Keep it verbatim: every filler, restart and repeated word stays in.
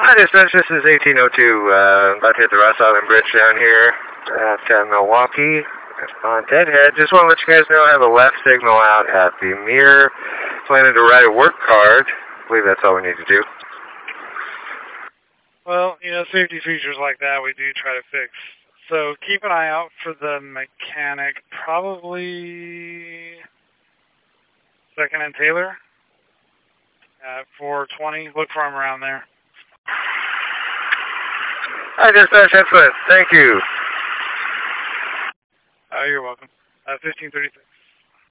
Hi, dispatch. This is eighteen oh two. Uh, about to hit the Ross Island Bridge down here at uh, Milwaukee on Deadhead. Just want to let you guys know I have a left signal out at the mirror. Planning to write a work card. I believe that's all we need to do. Well, you know, safety features like that we do try to fix. So keep an eye out for the mechanic. Probably Second and Taylor at four twenty. Look for him around there. Hi, dispatch. Excellent. Thank you. Oh, you're welcome. Uh, fifteen thirty-six.